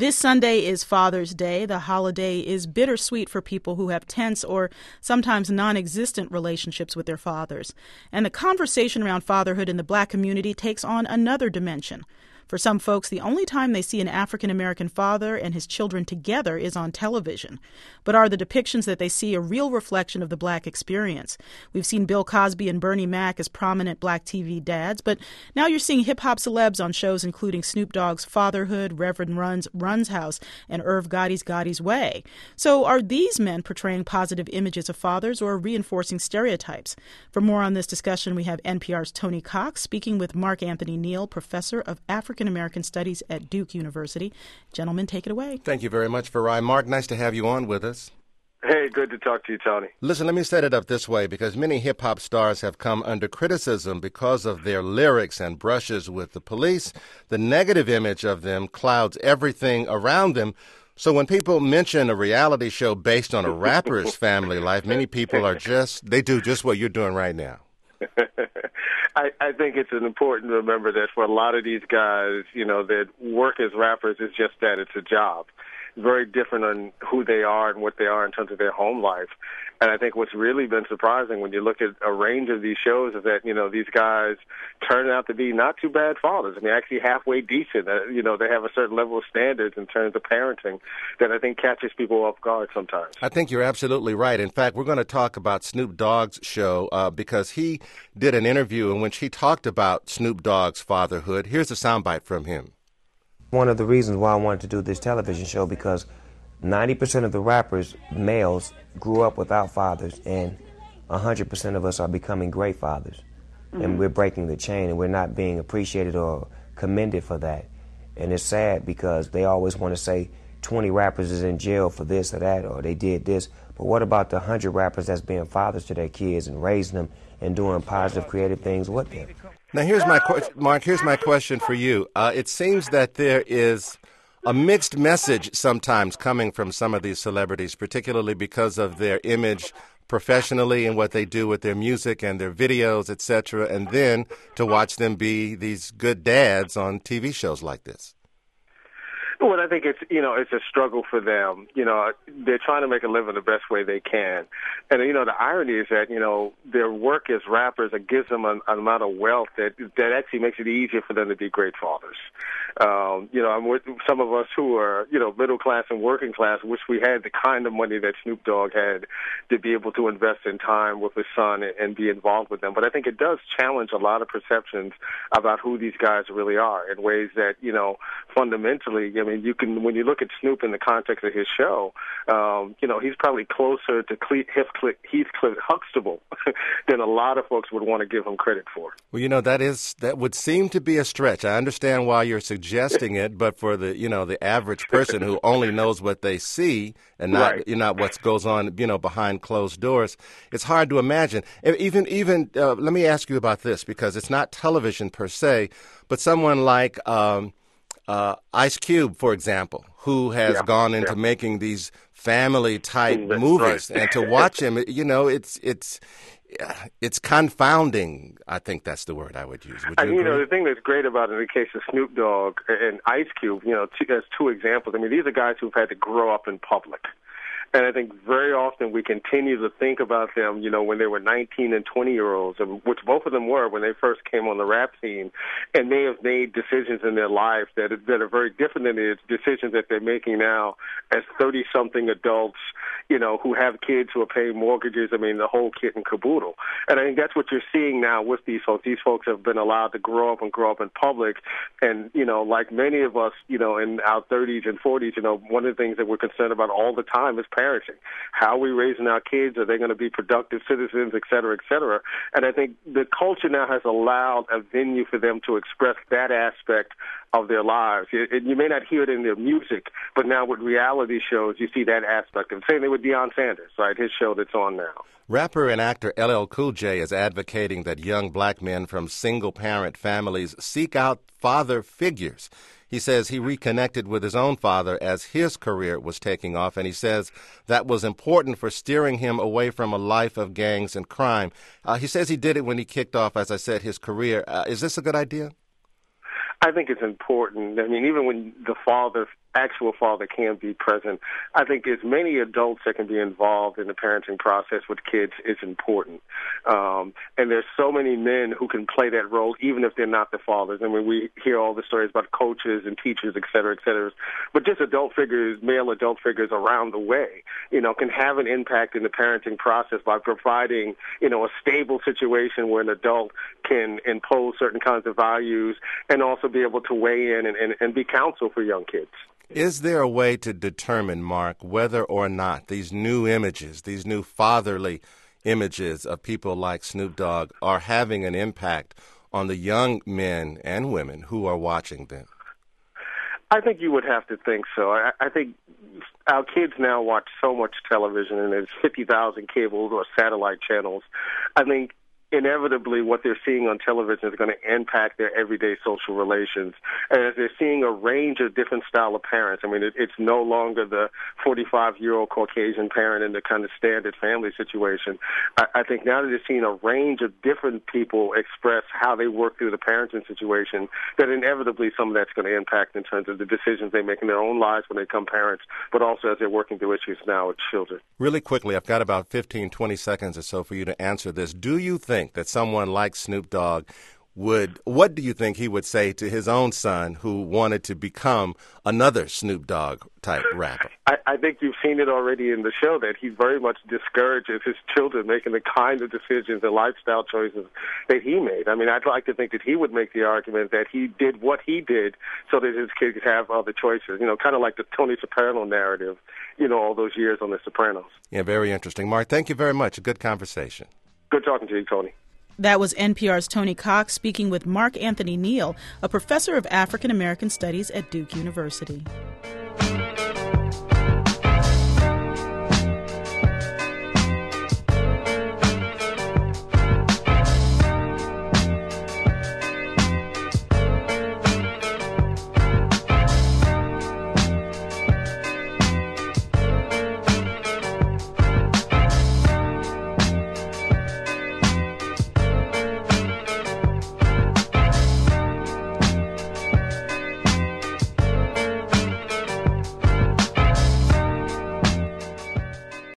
This Sunday is Father's Day. The holiday is bittersweet for people who have tense or sometimes non-existent relationships with their fathers. And the conversation around fatherhood in the Black community takes on another dimension. For some folks, the only time they see an African-American father and his children together is on television. But are the depictions that they see a real reflection of the Black experience? We've seen Bill Cosby and Bernie Mac as prominent Black TV dads, but now you're seeing hip-hop celebs on shows including Snoop Dogg's Fatherhood, Reverend Run's House, and Irv Gotti's Gotti's Way. So are these men portraying positive images of fathers or reinforcing stereotypes? For more on this discussion, we have NPR's Tony Cox speaking with Mark Anthony Neal, professor of African American Studies at Duke University. Gentlemen, take it away. Thank you very much, Farai. Mark, nice to have you on with us. Hey, good to talk to you, Tony. Listen, let me set it up this way, because many hip-hop stars have come under criticism because of their lyrics and brushes with the police. The negative image of them clouds everything around them. So when people mention a reality show based on a rapper's family life, many people they do just what you're doing right now. I think it's important to remember that for a lot of these guys, that work as rappers is just that, it's a job. Very different on who they are and what they are in terms of their home life. And I think what's really been surprising when you look at a range of these shows is that, these guys turn out to be not too bad fathers. I mean, actually halfway decent. They have a certain level of standards in terms of parenting that I think catches people off guard sometimes. I think you're absolutely right. In fact, we're going to talk about Snoop Dogg's show because he did an interview in which he talked about Snoop Dogg's fatherhood. Here's a soundbite from him. One of the reasons why I wanted to do this television show, because 90% of the rappers, males, grew up without fathers, and 100% of us are becoming great fathers. Mm-hmm. And we're breaking the chain, and we're not being appreciated or commended for that. And it's sad because they always want to say 20 rappers is in jail for this or that, or they did this. But what about the 100 rappers that's being fathers to their kids and raising them and doing positive, creative things with them? Now, Mark, here's my question for you. It seems that there is a mixed message sometimes coming from some of these celebrities, particularly because of their image professionally and what they do with their music and their videos, et cetera, and then to watch them be these good dads on TV shows like this. Well, I think it's a struggle for them. They're trying to make a living the best way they can. And, the irony is that, their work as rappers, it gives them an amount of wealth that actually makes it easier for them to be great fathers. I'm with some of us who are, middle class and working class, wish we had the kind of money that Snoop Dogg had to be able to invest in time with his son and be involved with them. But I think it does challenge a lot of perceptions about who these guys really are in ways that, fundamentally, when you look at Snoop in the context of his show, he's probably closer to Heathcliff Huxtable than a lot of folks would want to give him credit for. Well, that would seem to be a stretch. I understand why you're suggesting it, but for the average person who only knows what they see and not what goes on, behind closed doors, it's hard to imagine. Even let me ask you about this, because it's not television per se, but someone like Ice Cube, for example, who has gone into making these family-type movies. Right. And to watch him, it's confounding. I think that's the word I would use. Would you agree? The thing that's great about it in the case of Snoop Dogg and Ice Cube, as two examples. These are guys who've had to grow up in public. And I think very often we continue to think about them, when they were 19 and 20-year-olds, which both of them were when they first came on the rap scene, and they have made decisions in their life that are very different than the decisions that they're making now as 30-something adults, who have kids who are paying mortgages, the whole kit and caboodle. And I think that's what you're seeing now with these folks. These folks have been allowed to grow up in public. And, like many of us, in our 30s and 40s, one of the things that we're concerned about all the time is parenting. How are we raising our kids? Are they going to be productive citizens, et cetera, et cetera? And I think the culture now has allowed a venue for them to express that aspect of their lives. You may not hear it in their music, but now with reality shows, you see that aspect. And same thing with Deion Sanders, right? His show that's on now. Rapper and actor LL Cool J is advocating that young black men from single-parent families seek out father figures. He says he reconnected with his own father as his career was taking off, and he says that was important for steering him away from a life of gangs and crime. He says he did it when he kicked off, as I said, his career. Is this a good idea? I think it's important. Even when the father actual father can be present. I think as many adults that can be involved in the parenting process with kids is important. And there's so many men who can play that role, even if they're not the fathers. I mean, we hear all the stories about coaches and teachers, et cetera, et cetera. But just adult figures, male adult figures around the way, can have an impact in the parenting process by providing, a stable situation where an adult can impose certain kinds of values and also be able to weigh in and be counsel for young kids. Is there a way to determine, Mark, whether or not these new images, these new fatherly images of people like Snoop Dogg are having an impact on the young men and women who are watching them? I think you would have to think so. I think our kids now watch so much television, and there's 50,000 cable or satellite channels. I think inevitably what they're seeing on television is going to impact their everyday social relations. And as they're seeing a range of different style of parents, I mean, it's no longer the 45-year-old Caucasian parent in the kind of standard family situation. I think now that they're seeing a range of different people express how they work through the parenting situation, that inevitably some of that's going to impact in terms of the decisions they make in their own lives when they become parents, but also as they're working through issues now with children. Really quickly, I've got about 15, 20 seconds or so for you to answer this. Do you think that someone like Snoop Dogg what do you think he would say to his own son who wanted to become another Snoop Dogg type rapper? I think you've seen it already in the show that he very much discourages his children making the kind of decisions and lifestyle choices that he made. I mean, I'd like to think that he would make the argument that he did what he did so that his kids have other choices, kind of like the Tony Soprano narrative, all those years on The Sopranos. Yeah, very interesting. Mark, thank you very much. A good conversation. Good talking to you, Tony. That was NPR's Tony Cox speaking with Mark Anthony Neal, a professor of African American Studies at Duke University.